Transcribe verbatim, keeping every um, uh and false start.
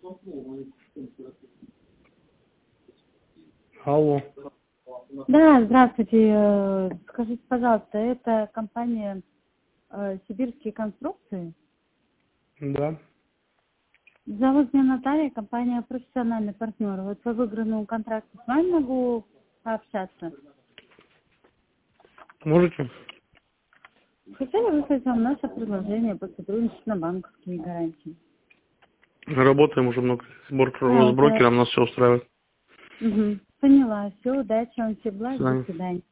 Алло. Да, здравствуйте. Э, Скажите, пожалуйста, это компания э, «Сибирские конструкции»? Да. Зовут меня Наталья, компания «Профессиональный партнер». Вот по выигранному контракту с вами могу пообщаться. Можете? Хотели выслать вам наше предложение по сотрудничеству на банковские гарантии. Работаем уже много с, брок- А, с это... брокером, нас все устраивает. Угу. Поняла. Все, удачи вам, все До благ, до свидания. свидания.